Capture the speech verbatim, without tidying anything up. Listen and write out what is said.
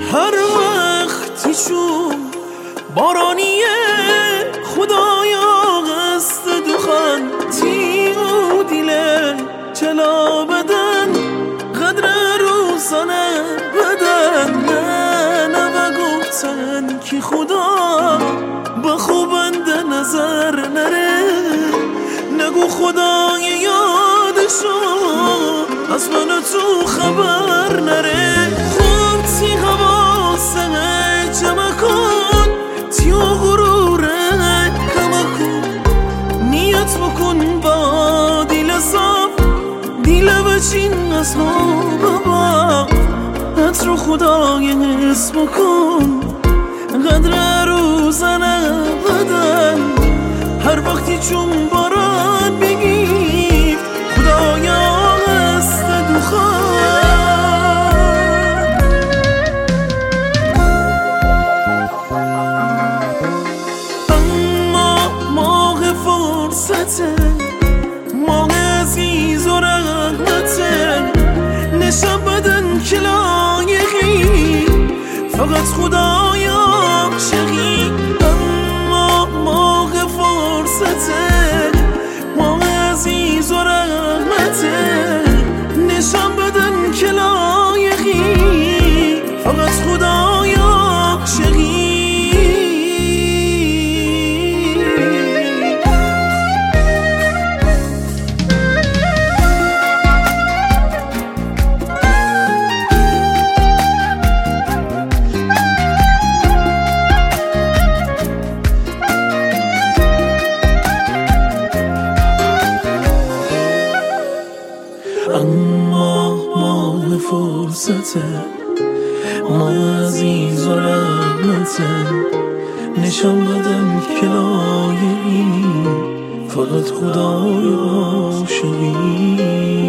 هر وقتی چون بارانیه خدایا قصد دخان تیمو دیله چلا بدن قدر روزانه بدن نه نه گفتن که خدا با خوبنده نظر نره نگو خدای یادشو از من تو خبر نره خوب تی حواسه جمع کن تیو غروره کما کن نیت بکن با دیل صاف دیل بچین از بابا حت رو خدای اسم کن قدر روزنه بدن هر وقتی چون باران بگی خدایا قصد دخان اما ماه فرصته ماه عزیز و رحمته نشان بدن که لایقی فقط خدایا عاشقی اما ماه فرصته ماه عزیز و رحمته نشان بدن که لایقی فقط خدایا عاشقی اما ماه فرصته ما عزیز و رحمته نشان بدن که لایقی فقط خدای عاشقی